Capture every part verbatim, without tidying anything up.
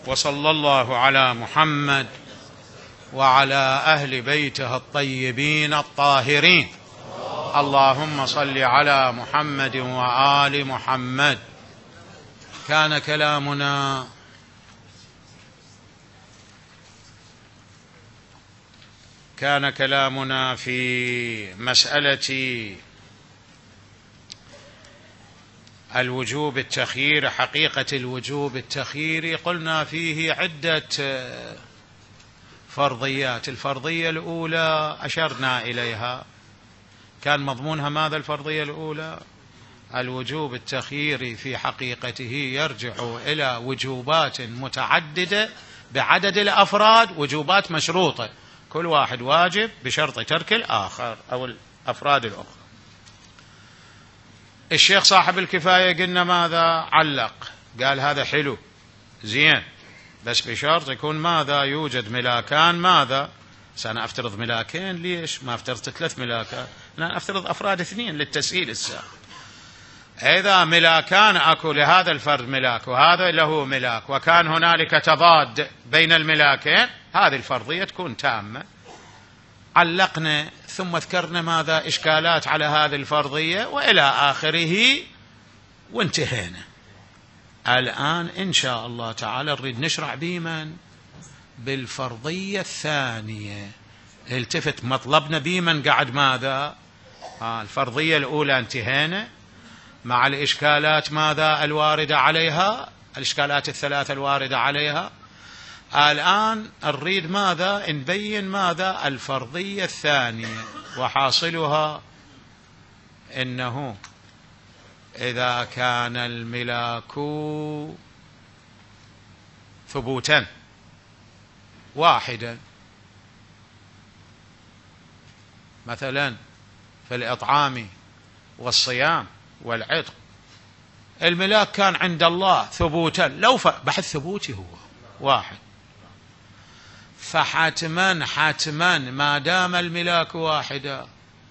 وصلى الله على محمد وعلى أهل بيته الطيبين الطاهرين. اللهم صل على محمد وآل محمد. كان كلامنا كان كلامنا في مسألة الوجوب التخيير، حقيقة الوجوب التخييري. قلنا فيه عدة فرضيات. الفرضية الأولى أشرنا إليها، كان مضمونها ماذا؟ الفرضية الأولى الوجوب التخييري في حقيقته يرجع إلى وجوبات متعددة بعدد الأفراد، وجوبات مشروطة، كل واحد واجب بشرط ترك الآخر أو الأفراد الأخرى. الشيخ صاحب الكفاية قلنا ماذا؟ علق، قال هذا حلو زين، بس بشرط يكون ماذا؟ يوجد ملاكان. ماذا؟ سأنا أفترض ملاكين، ليش ما أفترض ثلاث ملاكات؟ أنا أفترض أفراد اثنين للتسهيل السابق. إذا ملاكان أكو لهذا الفرد ملاك وهذا له ملاك، وكان هنالك تضاد بين الملاكين، هذه الفرضية تكون تامة. علقنا ثم ذكرنا ماذا؟ إشكالات على هذه الفرضية وإلى آخره وانتهينا. الآن إن شاء الله تعالى نريد نشرع بمن؟ بالفرضية الثانية. التفت مطلبنا بمن قاعد ماذا؟ آه الفرضية الأولى انتهينا مع الإشكالات ماذا الواردة عليها، الإشكالات الثلاثة الواردة عليها. الآن نريد ماذا؟ نبين ماذا؟ الفرضية الثانية، وحاصلها إنه إذا كان الملاك ثبوتا واحدا، مثلا في الإطعام والصيام والعتق، الملاك كان عند الله ثبوتا، لو بحث ثبوتي هو واحد، فحتما حتما ما دام الملاك واحدا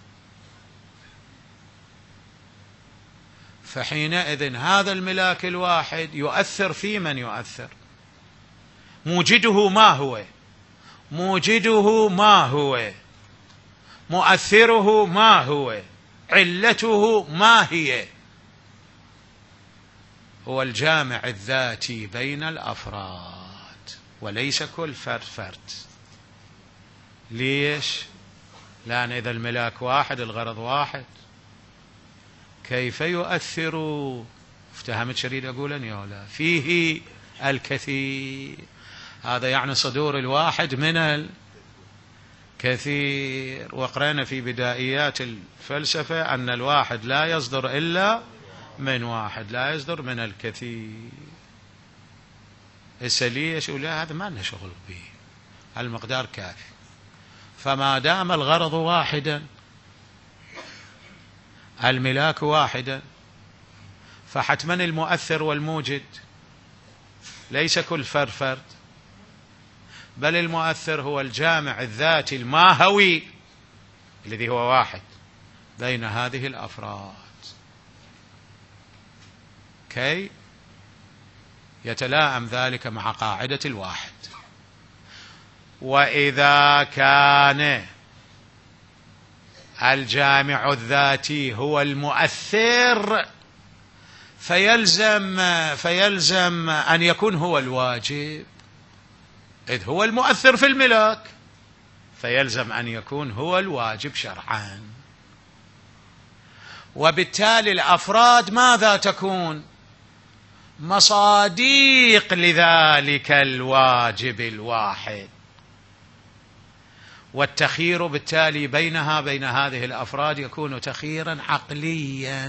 فحينئذ هذا الملاك الواحد يؤثر في من يؤثر؟ موجده ما هو؟ موجده ما هو؟ مؤثره ما هو؟ علته ما هي؟ هو الجامع الذاتي بين الأفراد، وليس كل فرد فرد. ليش؟ لأن إذا الملاك واحد الغرض واحد، كيف يؤثر؟ افتهمت شريد أقولني ولا؟ فيه الكثير، هذا يعني صدور الواحد من الكثير. وقرأنا في بدائيات الفلسفة أن الواحد لا يصدر إلا من واحد، لا يصدر من الكثير. هسه ليش؟ ولا هذا ما لنا شغل به، المقدار كافي. فما دام الغرض واحدا، الملاك واحدا، فحتما المؤثر والموجد ليس كل فرد فرد، بل المؤثر هو الجامع الذاتي الماهوي الذي هو واحد بين هذه الأفراد، كي يتلائم ذلك مع قاعدة الواحد. وإذا كان الجامع الذاتي هو المؤثر فيلزم فيلزم أن يكون هو الواجب، إذ هو المؤثر في الملاك، فيلزم أن يكون هو الواجب شرعا. وبالتالي الأفراد ماذا تكون؟ مصاديق لذلك الواجب الواحد. والتخيير بالتالي بينها بين هذه الأفراد يكون تخييرا عقليا،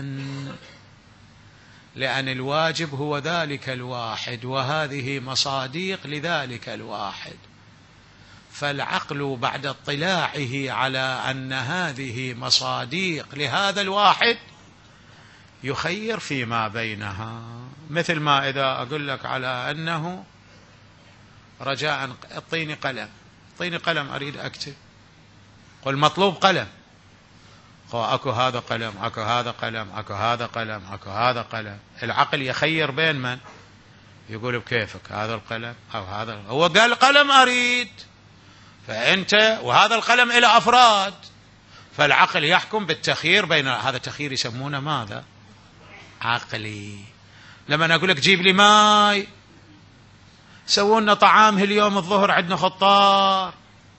لأن الواجب هو ذلك الواحد وهذه مصاديق لذلك الواحد. فالعقل بعد اطلاعه على أن هذه مصاديق لهذا الواحد يخير فيما بينها. مثل ما إذا أقول لك على أنه رجاء اعطيني قلم، اعطيني قلم أريد أكتب، قل مطلوب قلم، أكو هذا قلم، أكو هذا قلم، أكو هذا قلم، أكو هذا قلم. العقل يخير بين من؟ يقول بكيفك هذا القلم أو هذا، هو قال قلم أريد، فأنت وهذا القلم إلى أفراد، فالعقل يحكم بالتخيير بين هذا. التخيير يسمونه ماذا؟ عقلي. لما أنا أقول لك جيب لي ماي، سووا لنا طعام اليوم الظهر عندنا خطار،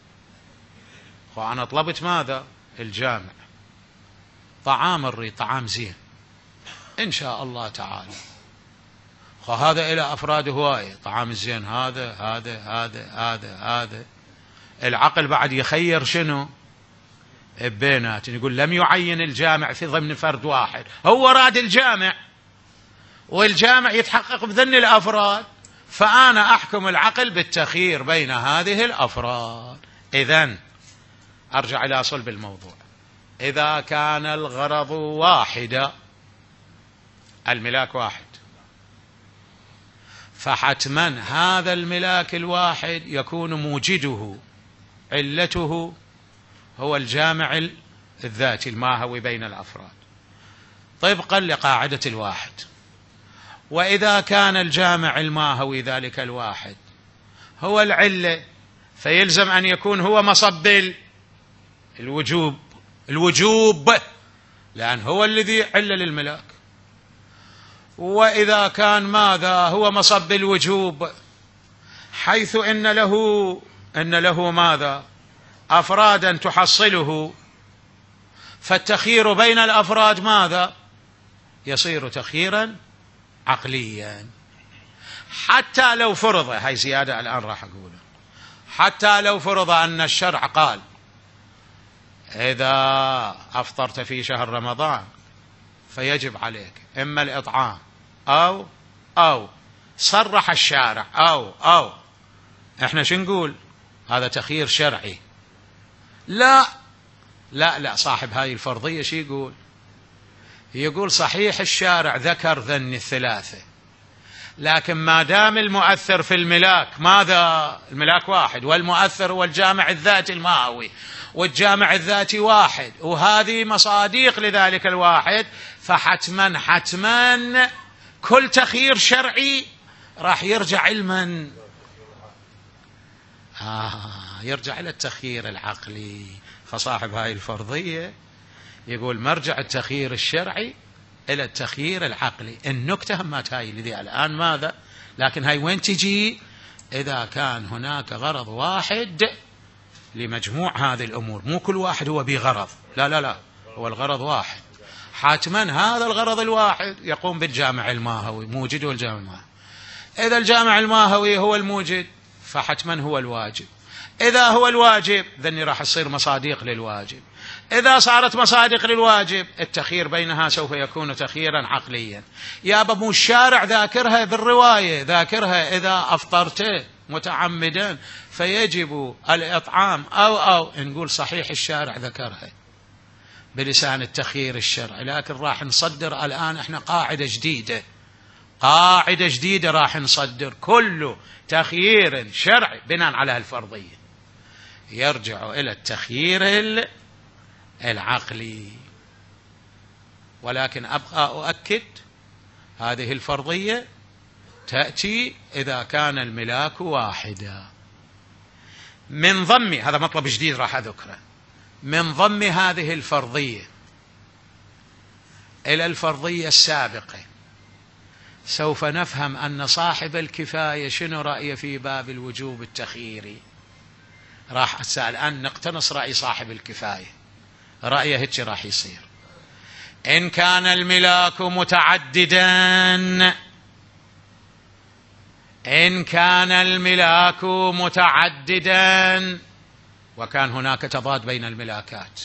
وأنا طلبت ماذا؟ الجامع، طعام الريد، طعام زين إن شاء الله تعالى، وهذا إلى أفراد هواية، طعام الزين هذا هذا هذا هذا هذا. العقل بعد يخير شنو؟ بينات، يقول لم يعين الجامع في ضمن فرد واحد، هو راد الجامع، والجامع يتحقق بذن الأفراد، فأنا أحكم العقل بالتخيير بين هذه الأفراد. إذن أرجع إلى صلب الموضوع، إذا كان الغرض واحدا، الملاك واحد، فحتما هذا الملاك الواحد يكون موجده علته هو الجامع الذاتي الماهوي بين الأفراد طبقا لقاعدة الواحد. وإذا كان الجامع الماهوي ذلك الواحد هو العلة، فيلزم أن يكون هو مصب الوجوب الوجوب لأن هو الذي علل الملاك. وإذا كان ماذا؟ هو مصب الوجوب، حيث إن له إن له ماذا؟ أفرادا تحصله، فالتخيير بين الأفراد ماذا؟ يصير تخييرا عقليا. حتى لو فرض، هاي زيادة الآن راح أقوله، حتى لو فرض أن الشرع قال إذا أفطرت في شهر رمضان فيجب عليك إما الإطعام أو أو صرح الشارع أو أو إحنا شو نقول؟ هذا تخيير شرعي. لا لا لا، صاحب هاي الفرضية شو يقول؟ يقول صحيح الشارع ذكر ذن الثلاثة، لكن ما دام المؤثر في الملاك ماذا؟ الملاك واحد، والمؤثر هو الجامع الذاتي الماهوي، والجامع الذاتي واحد، وهذه مصاديق لذلك الواحد، فحتما حتما كل تخيير شرعي راح يرجع علما آه يرجع إلى التخيير العقلي. فصاحب هاي الفرضية يقول مرجع التخيير الشرعي إلى التخيير العقلي. النكتة همات هاي الذي الآن ماذا؟ لكن هاي وين تجي؟ إذا كان هناك غرض واحد لمجموع هذه الأمور، مو كل واحد هو بغرض، لا لا لا، هو الغرض واحد، حتما هذا الغرض الواحد يقوم بالجامع الماهوي، موجده الجامع الماهوي. إذا الجامع الماهوي هو الموجد فحتما هو الواجب، إذا هو الواجب ذني راح يصير مصاديق للواجب، إذا صارت مصادق للواجب التخيير بينها سوف يكون تخييرا عقليا. يا بابو الشارع ذاكرها بالرواية، ذاكرها إذا أفطرت متعمدا فيجب الإطعام أو أو نقول صحيح الشارع ذكرها بلسان التخيير الشرعي، لكن راح نصدر الآن احنا قاعدة جديدة، قاعدة جديدة راح نصدر، كل تخيير شرعي بناء على الفرضية يرجع إلى التخيير العقلي. ولكن أبقى أؤكد هذه الفرضية تأتي إذا كان الملاك واحدا. من ضم، هذا مطلب جديد راح أذكره، من ضم هذه الفرضية إلى الفرضية السابقة سوف نفهم أن صاحب الكفاية شنو رأيه في باب الوجوب التخييري. راح أسأل أن نقتنص رأي صاحب الكفاية، رأيه هيك راح يصير. إن كان الملاك متعددا، إن كان الملاك متعددا وكان هناك تضاد بين الملاكات،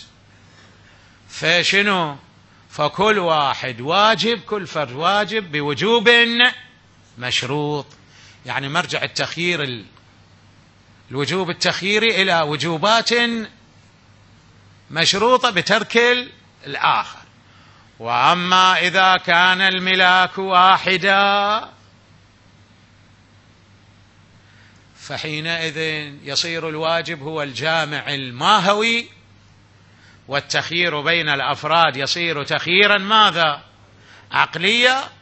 فشنو؟ فكل واحد واجب، كل فرد واجب بوجوب مشروط. يعني مرجع التخيير الوجوب التخييري إلى وجوبات مشروطة بترك الآخر. وأما إذا كان الملاك واحدا فحينئذ يصير الواجب هو الجامع الماهوي، والتخيير بين الأفراد يصير تخييرا ماذا؟ عقليا.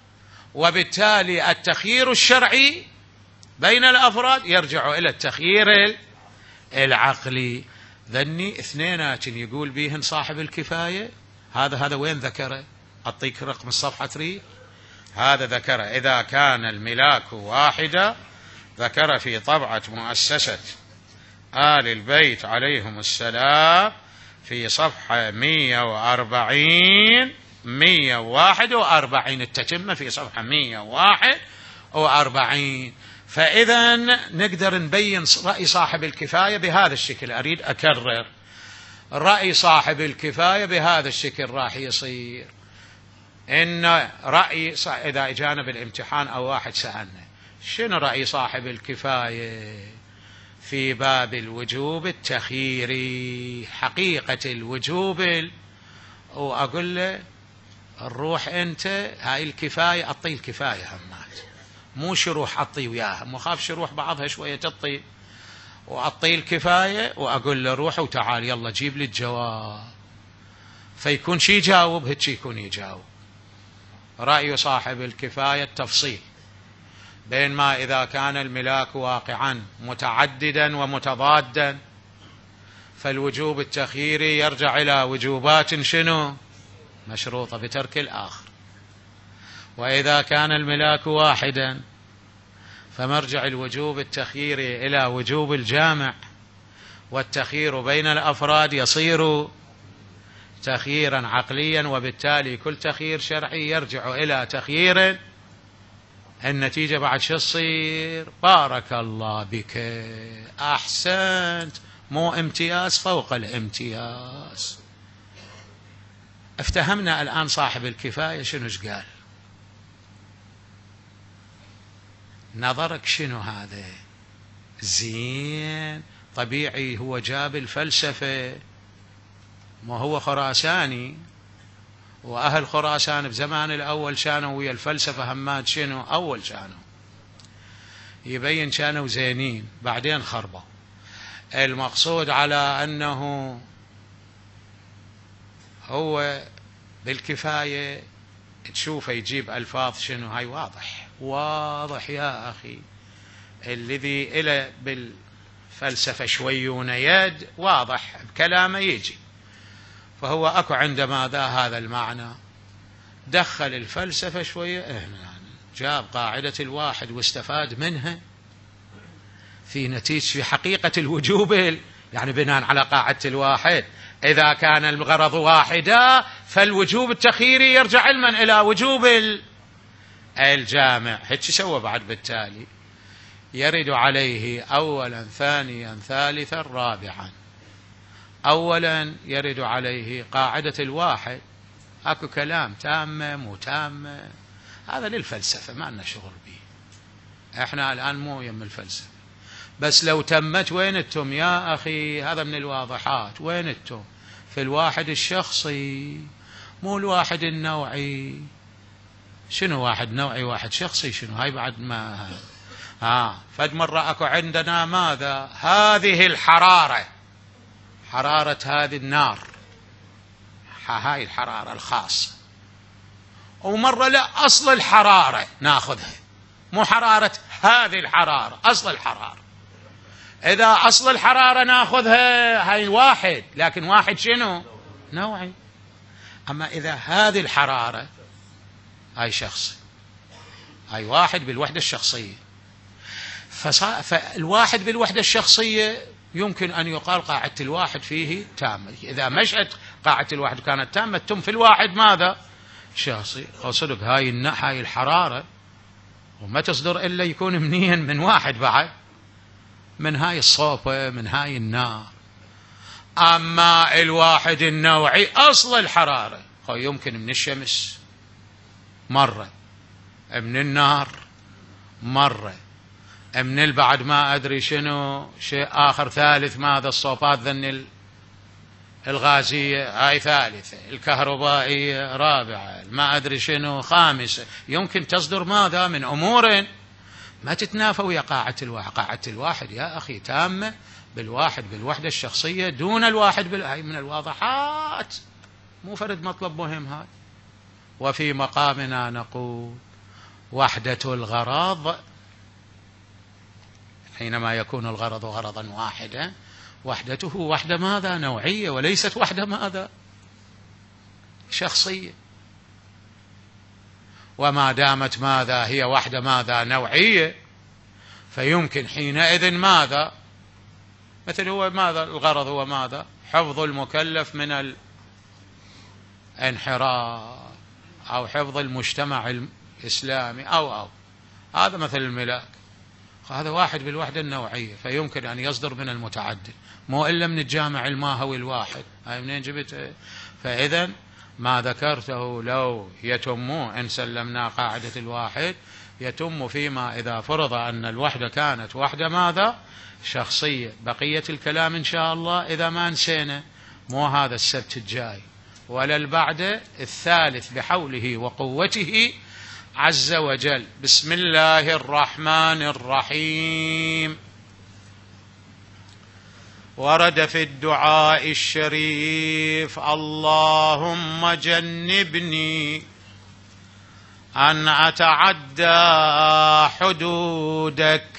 وبالتالي التخيير الشرعي بين الأفراد يرجع إلى التخيير العقلي. ذني اثنينات يقول بيهن صاحب الكفاية. هذا هذا وين ذكره؟ أعطيك رقم الصفحة تريد. هذا ذكره إذا كان الملاك واحدة، ذكر في طبعة مؤسسة آل البيت عليهم السلام في صفحة مئة وأربعين مئة وواحد وأربعين، التتمة في صفحة مئة وواحد وأربعين. فإذا نقدر نبين رأي صاحب الكفاية بهذا الشكل. أريد أكرر، رأي صاحب الكفاية بهذا الشكل راح يصير إن رأي إذا إجانا بالامتحان أو واحد سألنا شنو رأي صاحب الكفاية في باب الوجوب التخييري، حقيقة الوجوب، وأقول له الروح أنت هاي الكفاية أعطي الكفاية همات، مو شروح أعطي وياها، مخاف شروح بعضها شوية تطي، وأعطي الكفاية وأقول له روح وتعال يلا جيب لي الجواب. فيكون شي يجاوب هيك يكون يجاوب. رأي صاحب الكفاية التفصيل بين ما إذا كان الملاك واقعا متعددا ومتضادا فالوجوب التخييري يرجع إلى وجوبات شنو مشروطة بترك الآخر، وإذا كان الملاك واحدا فمرجع الوجوب التخييري إلى وجوب الجامع، والتخيير بين الأفراد يصير تخييرا عقليا، وبالتالي كل تخيير شرعي يرجع إلى تخيير. النتيجة بعد شو تصير؟ بارك الله بك، أحسنت، مو امتياز فوق الامتياز. افتهمنا الآن صاحب الكفاية شنو قال؟ نظرك شنو هذا؟ زين، طبيعي هو جاب الفلسفة، ما هو خراساني، وأهل خراسان بزمان الأول كانوا ويا الفلسفة همات شنو؟ أول كانوا يبين كانوا زينين بعدين خربوا. المقصود على أنه هو بالكفاية تشوفه يجيب ألفاظ شنو، هاي واضح واضح يا أخي، الذي إلى بالفلسفة شويون يد واضح بكلامه يجي. فهو أكو عندما ذا هذا المعنى دخل الفلسفة شوية، يعني جاب قاعدة الواحد واستفاد منها في نتيجة في حقيقة الوجوب، يعني بناء على قاعدة الواحد إذا كان الغرض واحدا فالوجوب التخييري يرجع علما إلى وجوب الجامع. هيك سوى بعد، بالتالي يرد عليه أولا ثانيا ثالثا رابعا. أولا يرد عليه قاعدة الواحد، أكو كلام تامة مو تامة، هذا للفلسفة ما لنا شغل به، احنا الآن مو يم الفلسفة. بس لو تمت وين انتم يا أخي؟ هذا من الواضحات. وين انتم في الواحد الشخصي مو الواحد النوعي؟ شنو واحد نوعي واحد شخصي؟ شنو هاي بعد ما ها آه. فد مرة أكو عندنا ماذا؟ هذه الحرارة، حرارة هذه النار، هاي الحرارة الخاصة، ومرة لا أصل الحرارة ناخذها، مو حرارة هذه الحرارة، أصل الحرارة. إذا أصل الحرارة ناخذها هاي واحد، لكن واحد شنو؟ نوعي. أما إذا هذه الحرارة هاي شخصي، هاي واحد بالوحدة الشخصية، فالواحد بالوحدة الشخصية يمكن أن يقال قاعدة الواحد فيه تامة. إذا مشأت قاعدة الواحد كانت تامة تم في الواحد ماذا؟ شخصي. صدق هاي هاي الحرارة وما تصدر إلا يكون منين؟ من واحد بعد، من هاي الصوفة، من هاي النار. أما الواحد النوعي أصل الحرارة يمكن من الشمس مرة، من النار مرة، من البعد ما أدري شنو شيء آخر ثالث، ماذا؟ الصوفات ذن الغازية هاي ثالثة، الكهربائية رابعة، ما أدري شنو خامسة. يمكن تصدر ماذا؟ من أمور ما تتنافى ويا قاعدة الواحد. قاعدة الواحد يا أخي تامة بالواحد بالوحدة الشخصية دون الواحد بال... هاي من الواضحات، مو فرد مطلب مهم هاي. وفي مقامنا نقول وحدة الغرض حينما يكون الغرض غرضا واحدا وحدته وحدة ماذا؟ نوعية، وليست وحدة ماذا؟ شخصية. وما دامت ماذا؟ هي وحدة ماذا؟ نوعية، فيمكن حينئذ ماذا؟ مثل هو ماذا الغرض؟ هو ماذا؟ حفظ المكلف من الانحراف أو حفظ المجتمع الإسلامي أو أو هذا مثل الملاك، هذا واحد بالوحدة النوعية، فيمكن أن يصدر من المتعدد، مو إلا من الجامع الماهوي الواحد. هاي منين جبت؟ فإذا ما ذكرته لو يتم إن سلمنا قاعدة الواحد يتم فيما إذا فرض أن الوحدة كانت وحدة ماذا؟ شخصية. بقية الكلام إن شاء الله إذا ما نسينا، مو هذا السبت الجاي ولا البعد، الثالث بحوله وقوته عز وجل. بسم الله الرحمن الرحيم. ورد في الدعاء الشريف: اللهم جنبني أن أتعدى حدودك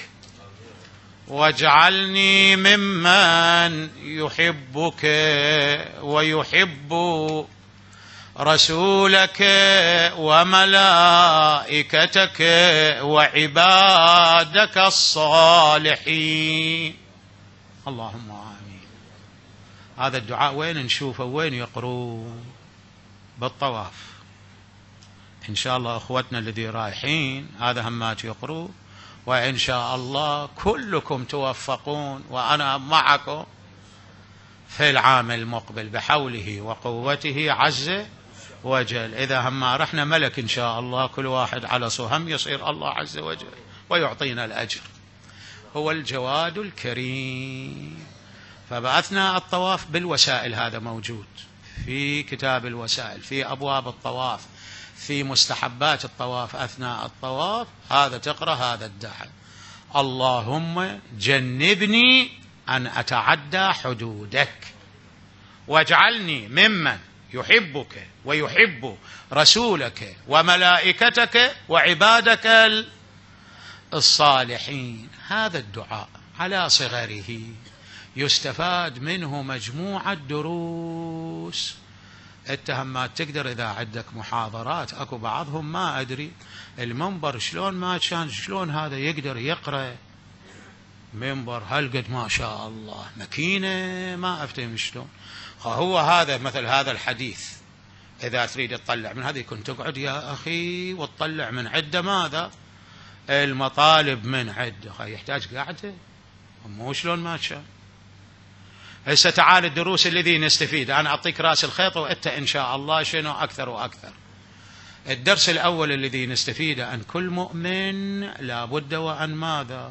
واجعلني ممن يحبك ويحب رسولك وملائكتك وعبادك الصالحين. اللهم آمين. هذا الدعاء وين نشوفه؟ وين يقرون؟ بالطواف إن شاء الله. أخوتنا الذي رايحين هذا همات يقرون، وإن شاء الله كلكم توفقون وأنا معكم في العام المقبل بحوله وقوته عز وجل. إذا هم رحنا ملك إن شاء الله كل واحد على سهم يصير الله عز وجل ويعطينا الأجر، هو الجواد الكريم. فبعثنا الطواف بالوسائل، هذا موجود في كتاب الوسائل، في أبواب الطواف، في مستحبات الطواف أثناء الطواف، هذا تقرأ هذا الدعاء: اللهم جنبني أن أتعدى حدودك واجعلني ممن يحبك ويحب رسولك وملائكتك وعبادك الصالحين. هذا الدعاء على صغره يستفاد منه مجموعة دروس. التهمات تقدر إذا عندك محاضرات، أكو بعضهم ما أدري المنبر شلون ما كان، شلون هذا يقدر يقرأ منبر هالقد ما شاء الله مكينة، ما أفتهم شلون. هو هذا مثل هذا الحديث إذا تريد تطلع من هذا يكون تقعد يا أخي وتطلع من عدة ماذا؟ المطالب من عدة، يحتاج قاعدة، مو شلون ما كان. هسه تعال الدروس الذي نستفيد، أنا أعطيك رأس الخيط وأنت إن شاء الله شنو أكثر وأكثر. الدرس الأول الذي نستفيده أن كل مؤمن لا بد وأن ماذا؟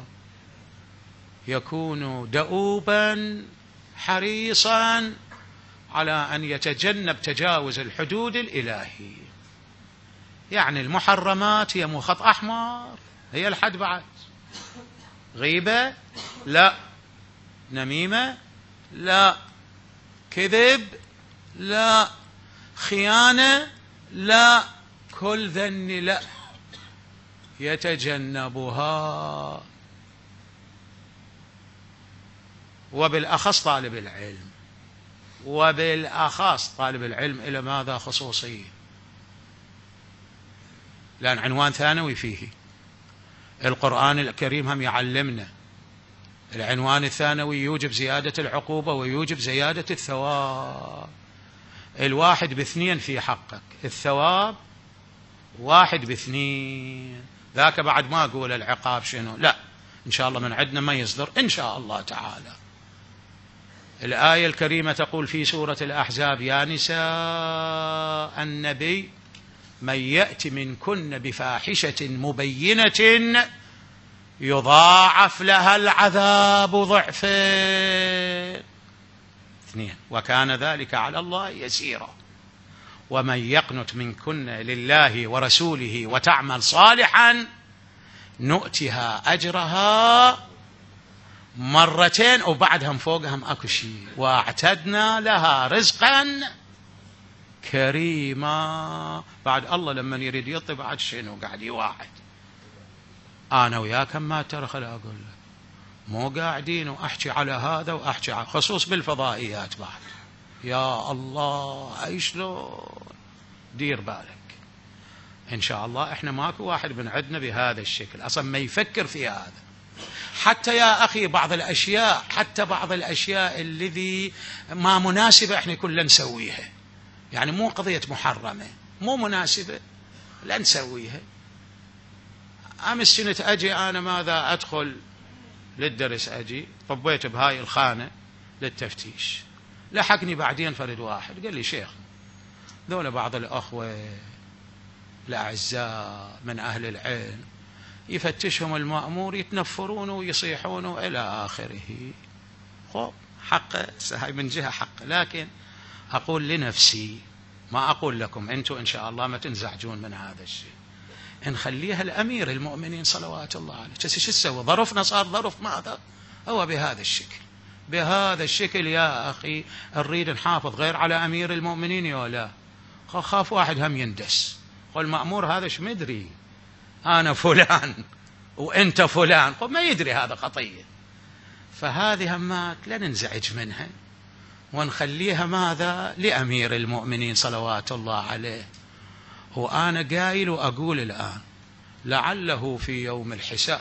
يكون دؤوبا حريصا على أن يتجنب تجاوز الحدود الإلهية. يعني المحرمات هي مو خط أحمر، هي الحد بعد. غيبة لا، نميمة لا، كذب لا، خيانة لا، كل ذن لا، يتجنبها. وبالأخص طالب العلم، وبالأخص طالب العلم إلى ماذا؟ خصوصي، لأن عنوان ثانوي فيه. القرآن الكريم هم يعلمنا العنوان الثانوي يوجب زيادة العقوبة ويوجب زيادة الثواب. الواحد باثنين في حقك، الثواب واحد باثنين، ذاك بعد ما أقول العقاب شنو، لا إن شاء الله من عندنا ما يصدر إن شاء الله تعالى. الآية الكريمة تقول في سورة الأحزاب: يا نساء النبي من يأت منكن بفاحشة مبينة يضاعف لها العذاب ضعفين. اثنين: وكان ذلك على الله يسيرا. ومن يقنت منكن لله ورسوله وتعمل صالحا نؤتها أجرها مرتين وبعدهم فوقهم أكو شيء واعتدنا لها رزقا كريما. بعد الله لما يريد يعطي بعد شنو قاعد يواعد. أنا وياك ما ترى خل أقول لك مو قاعدين وأحكي على هذا وأحكي على خصوص بالفضائيات بعد. يا الله أي شلون، دير بالك إن شاء الله. إحنا ماكو واحد من عندنا بهذا الشكل أصلا ما يفكر في هذا. حتى يا أخي بعض الأشياء، حتى بعض الأشياء الذي ما مناسبة إحنا كلنا نسويها، يعني مو قضية محرمة، مو مناسبة لا نسويها. أمس كنت أجي أنا ماذا أدخل للدرس، أجي طبيت بهاي الخانة للتفتيش، لحقني بعدين فرد واحد قال لي شيخ ذولا بعض الأخوة الأعزاء من أهل العلم يفتشهم المأمور يتنفرون ويصيحون إلى آخره. خب حقه، هاي من جهة حقه، لكن أقول لنفسي ما أقول لكم أنتم إن شاء الله ما تنزعجون من هذا الشيء، نخليها الأمير المؤمنين صلوات الله عليه. شو تسوي؟ ظرفنا صار ظرف ماذا؟ هو بهذا الشكل، بهذا الشكل يا أخي نريد نحافظ غير على أمير المؤمنين يا لا. خاف واحد هم يندس، قل مأمور هذا شو مدري أنا فلان وأنت فلان، قل ما يدري هذا خطية. فهذه همات لا ننزعج منها ونخليها ماذا لأمير المؤمنين صلوات الله عليه. وأنا قايل وأقول الآن لعله في يوم الحساب،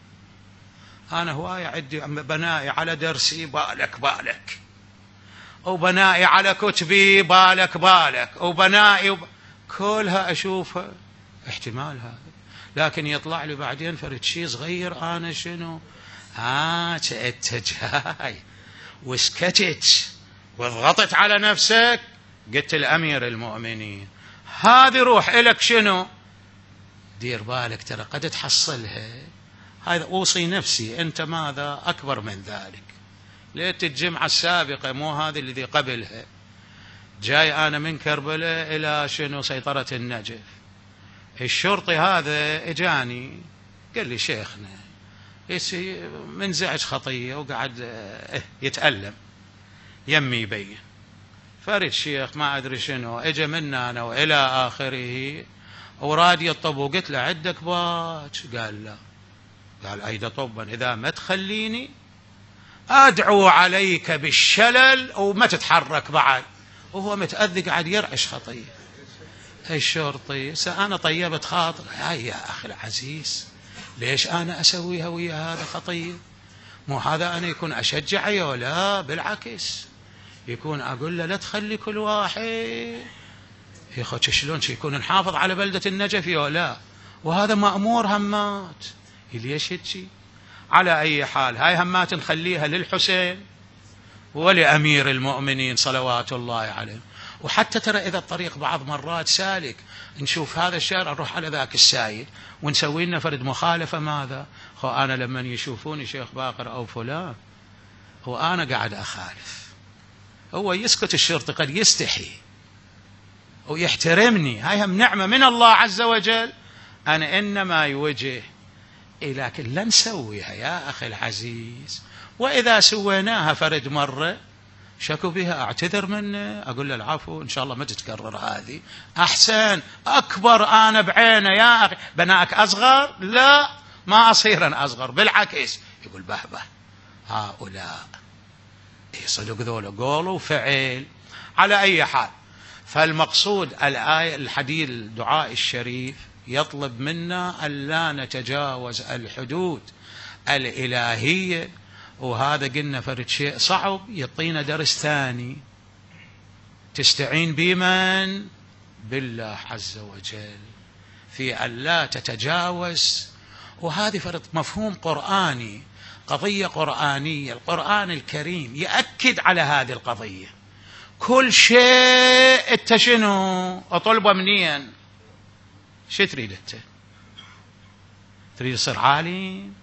أنا هواية عندي بنائي على درسي بالك بالك، وبنائي على كتبي بالك بالك، وبنائي وب... كلها أشوفها احتمال هذا، لكن يطلع لي بعدين فرد شيء صغير أنا شنو آه أنت جاي وسكتت وضغطت على نفسك قلت الأمير المؤمنين هذه روح إلك شنو دير بالك ترى قد تحصلها. هذا أوصي نفسي، أنت ماذا أكبر من ذلك. ليت الجمعة السابقة مو هذه الذي قبلها جاي أنا من كربلاء إلى شنو سيطرة النجف، الشرطي هذا اجاني قال لي شيخنا منزعج خطية وقعد يتألم يمي يبين فرد شيخ ما أدري شنو اجى منا أنا وإلى آخره وراد يطب، وقلت له عندك باج؟ قال لا. قال أيضا طبا إذا ما تخليني أدعو عليك بالشلل وما تتحرك بعد، وهو متأذي قاعد يرعش خطية. الشرطي أنا طيبت خاطر يا أخي العزيز ليش أنا أسويها ويا هذا خطية؟ مو هذا أنا يكون أشجعه ولا بالعكس يكون أقول له لا تخلي كل واحد يا أخي شلون يكون نحافظ على بلدة النجف ولا، وهذا مأمور همات ليش هيك. على أي حال هاي همات نخليها للحسين ولأمير المؤمنين صلوات الله عليه. وحتى ترى إذا الطريق بعض مرات سالك نشوف هذا الشارع نروح على ذاك السايد ونسوي لنا فرد مخالفة ماذا خو أنا لما يشوفوني شيخ باقر أو فلان وأنا قاعد أخالف، هو يسكت الشرطي قد يستحي ويحترمني، هاي هم نعمة من الله عز وجل أنا إنما يوجه، لكن لا نسويها يا أخي العزيز. وإذا سويناها فرد مرة شكوا بها أعتذر منه أقول له العفو إن شاء الله ما تتكرر هذه أحسن. أكبر أنا بعينه يا أخي بناك أصغر، لا ما أصير أنا أصغر بالعكس يقول به به هؤلاء صدق ذولا قول وفعل. على أي حال فالمقصود الآية الحديث الدعاء الشريف يطلب منا ألا نتجاوز الحدود الإلهية، وهذا قلنا فرد شيء صعب يعطينا درس ثاني تستعين بمن؟ بالله عز وجل في ألا تتجاوز. وهذه فرد مفهوم قرآني، قضية قرآنية، القرآن الكريم يأكد على هذه القضية. كل شيء انت شنو اطلبه منين؟ شو تريد انت؟ تريد تصير عالم؟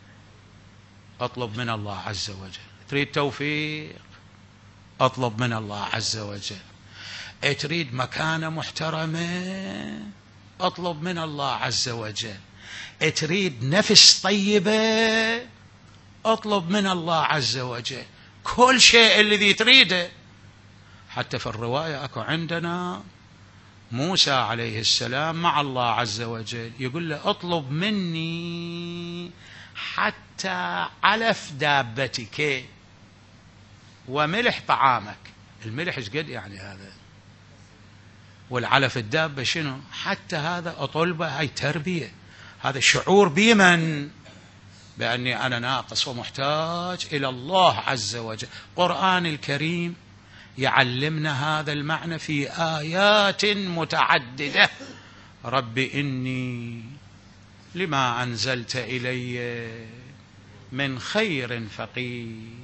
اطلب من الله عز وجل. تريد توفيق؟ اطلب من الله عز وجل. تريد مكانة محترمة؟ اطلب من الله عز وجل. تريد نفس طيبة؟ اطلب من الله عز وجل. كل شيء الذي تريده. حتى في الرواية اكو عندنا موسى عليه السلام مع الله عز وجل، يقول له اطلب مني حتى علف دابتك وملح طعامك. الملح ايش قد يعني هذا؟ والعلف الدابة شنو؟ حتى هذا أطلبه. هاي تربية، هذا شعور بمن؟ بأني أنا ناقص ومحتاج إلى الله عز وجل. القرآن الكريم يعلمنا هذا المعنى في آيات متعددة. رب إني لما أنزلت إلي من خير فقير.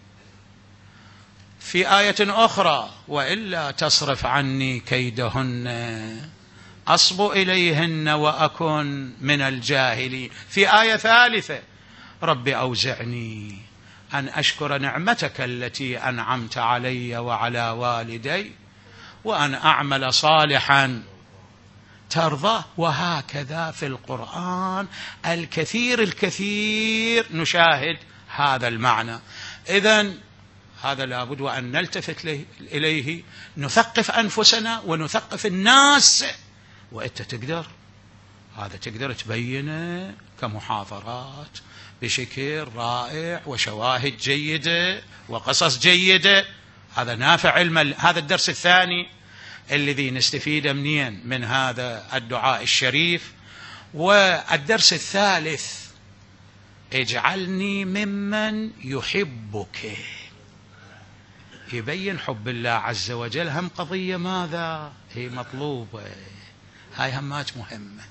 في آية أخرى وإلا تصرف عني كيدهن أصب إليهن وأكن من الجاهلين. في آية ثالثة رب أوزعني أن أشكر نعمتك التي أنعمت علي وعلى والدي وأن أعمل صالحا ترضى. وهكذا في القرآن الكثير الكثير نشاهد هذا المعنى. إذن هذا لابد وأن نلتفت إليه، نثقف أنفسنا ونثقف الناس. وأنت تقدر هذا تقدر تبينه كمحاضرات بشكل رائع وشواهد جيدة وقصص جيدة. هذا نافع علما. هذا الدرس الثاني الذي نستفيد منين من هذا الدعاء الشريف. والدرس الثالث اجعلني ممن يحبك. يبين حب الله عز وجل. هم قضية ماذا هي مطلوبة، هاي همات مهمة.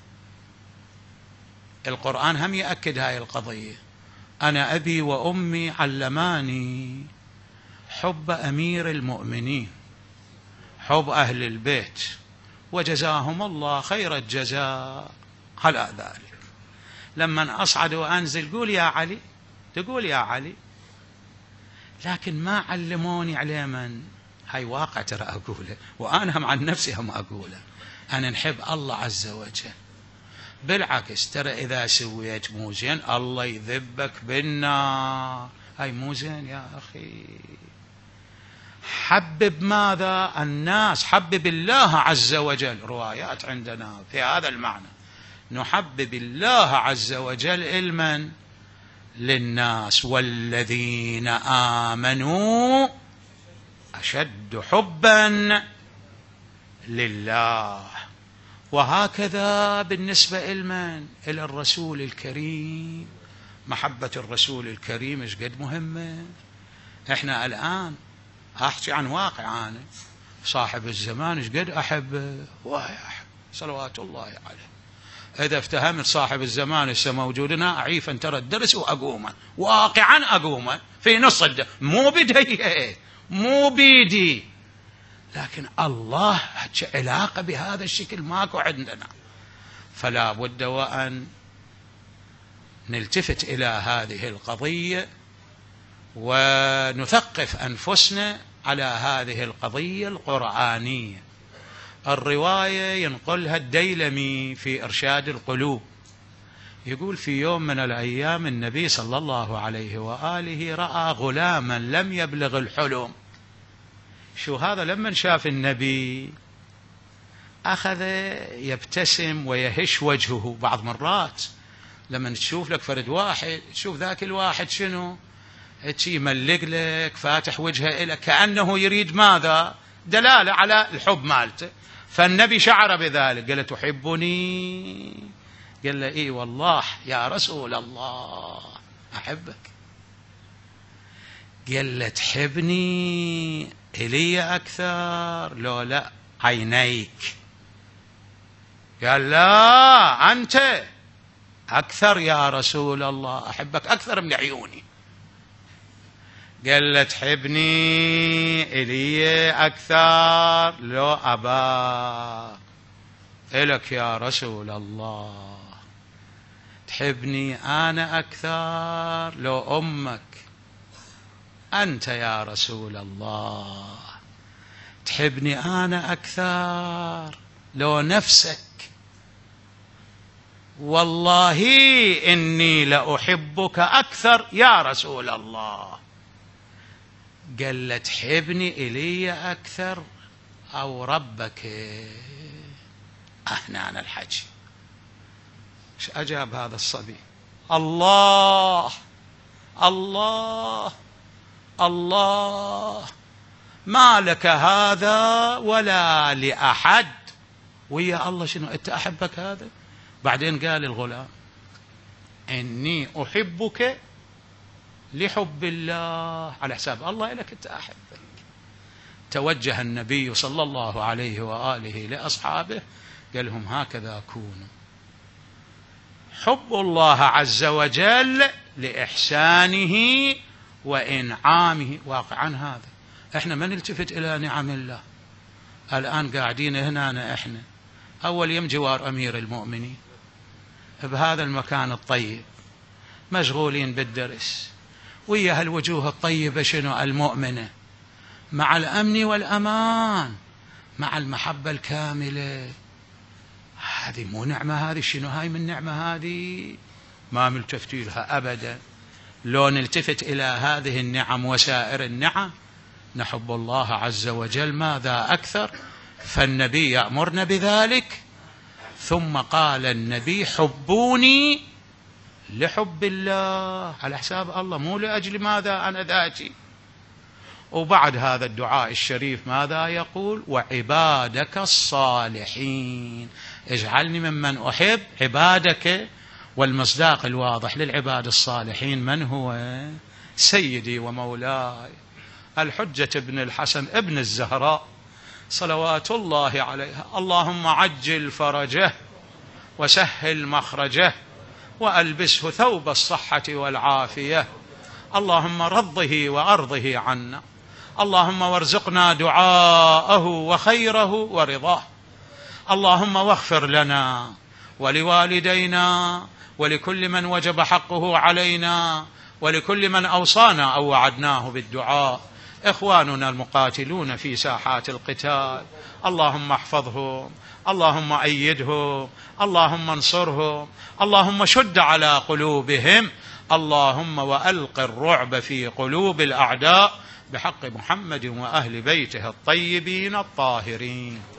القرآن هم يأكد هاي القضية. أنا أبي وأمي علماني حب أمير المؤمنين، حب أهل البيت، وجزاهم الله خير الجزاء على ذلك. لما أصعد وأنزل قول يا علي، تقول يا علي، لكن ما علموني على من. هاي واقع ترى أقوله، وأنا هم عن نفسي هم أقوله. أنا نحب الله عز وجل. بالعكس ترى إذا سويت مو زين الله يذبك بالنار. هاي مو زين يا أخي. حبب ماذا؟ الناس. حبب الله عز وجل. روايات عندنا في هذا المعنى. نحبب الله عز وجل المن للناس. والذين آمنوا أشد حبا لله. وهكذا بالنسبة إلمن إلى الرسول الكريم. محبة الرسول الكريم إيش قد مهمة. إحنا الآن أحكي عن واقع. أنا صاحب الزمان إيش قد أحبه وأحب صلوات الله عليه. إذا افتهمت صاحب الزمان لسه موجودنا أعيفا ترى الدرس وأقوما واقعا أقوما في نص الدرس. مو بدي مو بيدي، لكن الله علاقة بهذا الشكل ماكو عندنا. فلا بد وأن نلتفت إلى هذه القضية ونثقف أنفسنا على هذه القضية القرآنية. الرواية ينقلها الديلمي في إرشاد القلوب، يقول في يوم من الأيام النبي صلى الله عليه وآله رأى غلاما لم يبلغ الحلم. شو هذا؟ لما شاف النبي أخذ يبتسم ويهش وجهه. بعض مرات لما تشوف لك فرد واحد تشوف ذاك الواحد شنو هيك يملق لك فاتح وجهه إلى كأنه يريد ماذا؟ دلالة على الحب مالته. فالنبي شعر بذلك. قال له تحبني؟ قال له إيه والله يا رسول الله أحبك. قال له تحبني إلي أكثر لو لا عينيك؟ قال لا أنت أكثر يا رسول الله، أحبك أكثر من عيوني. قال له تحبني إلي أكثر لو أباك؟ إلك يا رسول الله. تحبني أنا أكثر لو أمك؟ أنت يا رسول الله. تحبني أنا أكثر لو نفسك؟ والله إني لأحبك أكثر يا رسول الله. قال له تحبني إلي أكثر أو ربك؟ أهنان الحكي. ايش أجاب هذا الصبي؟ الله الله الله، ما لك هذا ولا لأحد. ويا الله شنو أنت أحبك هذا؟ بعدين قال الغلام إني أحبك لحب الله، على حساب الله لك أنت أحبك. توجه النبي صلى الله عليه وآله لأصحابه قال لهم هكذا كونوا. حب الله عز وجل لإحسانه وإنعامه. واقعا هذا احنا ما نلتفت إلى نعم الله. الآن قاعدين هنا احنا أول يوم جوار أمير المؤمنين بهذا المكان الطيب، مشغولين بالدرس ويا هالوجوه الطيبة شنو المؤمنة، مع الأمن والأمان، مع المحبة الكاملة. هذه مو نعمة؟ هذه شنو هاي من نعمة؟ هذه ما ملتفت لها أبدا. لو نلتفت إلى هذه النعم وسائر النعم نحب الله عز وجل ماذا أكثر. فالنبي يأمرنا بذلك، ثم قال النبي حبوني لحب الله، على حساب الله، مو لأجل ماذا أنا ذاتي. وبعد هذا الدعاء الشريف ماذا يقول؟ وعبادك الصالحين اجعلني ممن أحب عبادك. والمصداق الواضح للعباد الصالحين من هو؟ سيدي ومولاي الحجة ابن الحسن ابن الزهراء صلوات الله عليها. اللهم عجل فرجه وسهل مخرجه وألبسه ثوب الصحة والعافية. اللهم رضه وأرضه عنا. اللهم وارزقنا دعاءه وخيره ورضاه. اللهم واغفر لنا ولوالدينا ولكل من وجب حقه علينا ولكل من أوصانا أو وعدناه بالدعاء. إخواننا المقاتلون في ساحات القتال اللهم احفظهم، اللهم أيدهم، اللهم انصرهم، اللهم شد على قلوبهم، اللهم وألق الرعب في قلوب الأعداء بحق محمد وأهل بيته الطيبين الطاهرين.